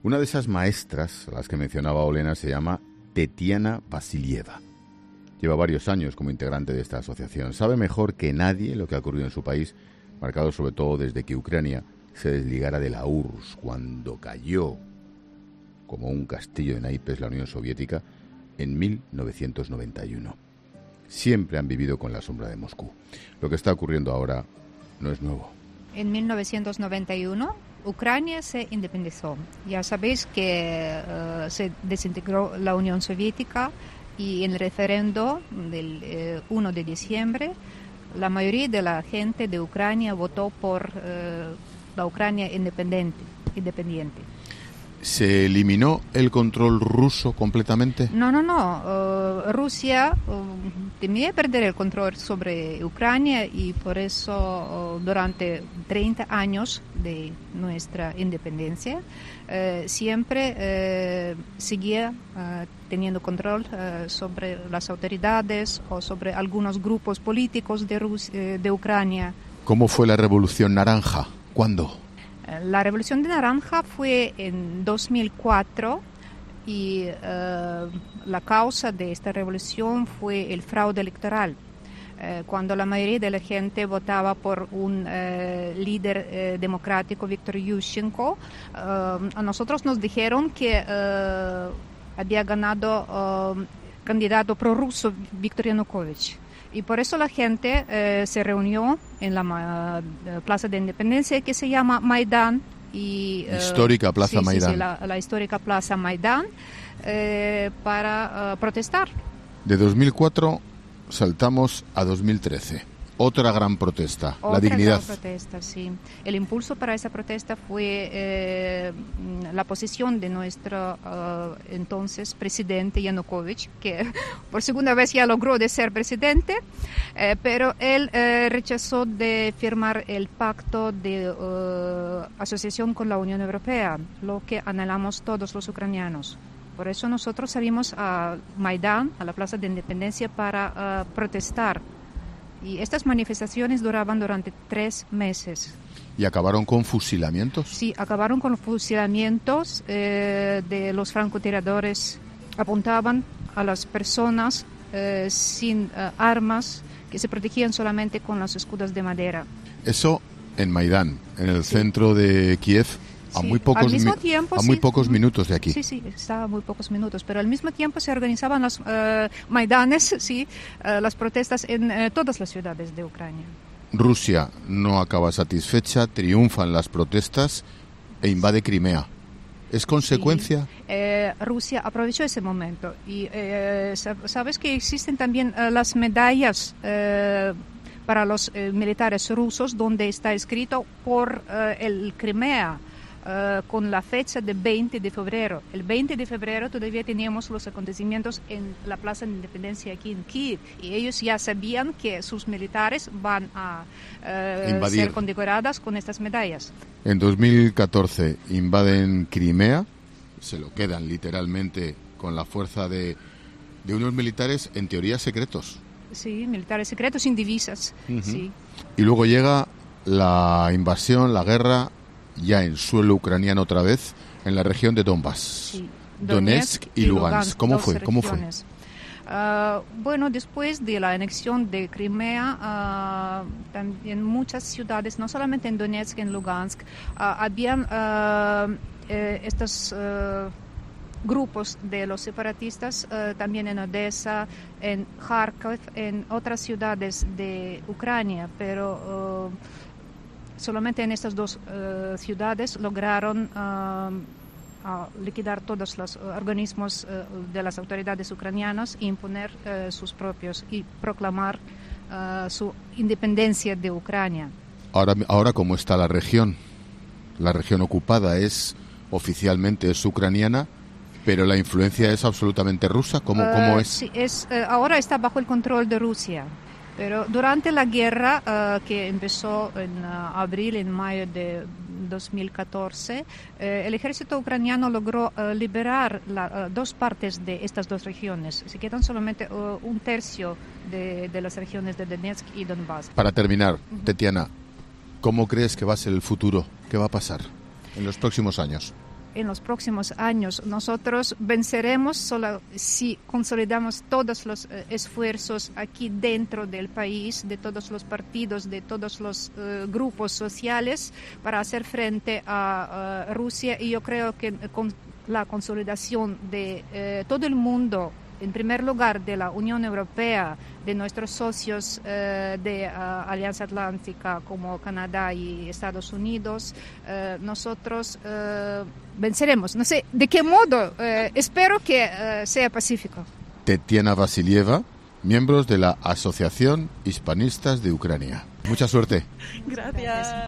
Una de esas maestras, a las que mencionaba Olena, se llama Tetiana Vasilieva. Lleva varios años como integrante de esta asociación. Sabe mejor que nadie lo que ha ocurrido en su país, marcado sobre todo desde que Ucrania se desligara de la URSS, cuando cayó como un castillo de naipes la Unión Soviética en 1991. Siempre han vivido con la sombra de Moscú. Lo que está ocurriendo ahora no es nuevo. En 1991 Ucrania se independizó. Ya sabéis que se desintegró la Unión Soviética y en el referendo del 1 de diciembre la mayoría de la gente de Ucrania votó por la Ucrania independiente. ¿Se eliminó el control ruso completamente? No. Rusia temía perder el control sobre Ucrania y por eso durante 30 años de nuestra independencia siempre seguía teniendo control sobre las autoridades o sobre algunos grupos políticos de Ucrania. ¿Cómo fue la Revolución Naranja? ¿Cuándo? La Revolución de Naranja fue en 2004 y la causa de esta revolución fue el fraude electoral. Cuando la mayoría de la gente votaba por un líder democrático, Viktor Yushchenko, a nosotros nos dijeron que había ganado candidato prorruso Viktor Yanukovych. Y por eso la gente se reunió en la Plaza de Independencia, que se llama Maidán. Histórica Plaza Maidán. Sí, la histórica Plaza Maidán, para protestar. De 2004 saltamos a 2013. Otra gran protesta, la dignidad. Otra gran protesta, sí. El impulso para esa protesta fue la posición de nuestro entonces presidente Yanukovych, que por segunda vez ya logró de ser presidente, pero él rechazó de firmar el pacto de asociación con la Unión Europea, lo que anhelamos todos los ucranianos. Por eso nosotros salimos a Maidán, a la Plaza de Independencia, para protestar. Y estas manifestaciones duraban durante 3 meses. ¿Y acabaron con fusilamientos? Sí, acabaron con fusilamientos de los francotiradores. Apuntaban a las personas sin armas, que se protegían solamente con los escudos de madera. Eso en Maidán, en el centro de Kiev. A muy pocos minutos de aquí. Sí, estaba a muy pocos minutos, pero al mismo tiempo se organizaban los maidanes, las protestas en todas las ciudades de Ucrania. Rusia no acaba satisfecha, triunfan las protestas e invade Crimea. ¿Es consecuencia? Sí. Rusia aprovechó ese momento y sabes que existen también las medallas para los militares rusos donde está escrito por el Crimea. Con la fecha de 20 de febrero. El 20 de febrero todavía teníamos los acontecimientos en la Plaza de Independencia aquí en Kiev y ellos ya sabían que sus militares van a ser condecoradas con estas medallas. En 2014 invaden Crimea, se lo quedan literalmente con la fuerza de unos militares en teoría secretos. Sí, militares secretos sin divisas. Uh-huh. Sí. Y luego llega la invasión, la guerra, ya en suelo ucraniano otra vez, en la región de Donbass, sí. Donetsk y Lugansk. ¿Cómo fue? Bueno, después de la anexión de Crimea, en muchas ciudades, no solamente en Donetsk, en Lugansk, habían estos grupos de los separatistas, también en Odessa, en Kharkov, en otras ciudades de Ucrania, pero solamente en estas 2 ciudades lograron liquidar todos los organismos de las autoridades ucranianas e imponer sus propios y proclamar su independencia de Ucrania. Ahora ¿cómo está la región? La región ocupada oficialmente es ucraniana, pero la influencia es absolutamente rusa. ¿Cómo es? Sí, ahora está bajo el control de Rusia. Pero durante la guerra que empezó en abril, en mayo de 2014, el ejército ucraniano logró liberar 2 partes de estas 2 regiones. Se quedan solamente 1/3 de las regiones de Donetsk y Donbass. Para terminar, Tetiana, ¿cómo crees que va a ser el futuro? ¿Qué va a pasar en los próximos años? en los próximos años. Nosotros venceremos solo si consolidamos todos los esfuerzos aquí dentro del país, de todos los partidos, de todos los grupos sociales para hacer frente a Rusia. Y yo creo que con la consolidación de todo el mundo, en primer lugar de la Unión Europea, de nuestros socios de Alianza Atlántica como Canadá y Estados Unidos, nosotros venceremos. No sé de qué modo, espero que sea pacífico. Tetiana Vasilieva, miembros de la Asociación Hispanistas de Ucrania. Mucha suerte. Gracias.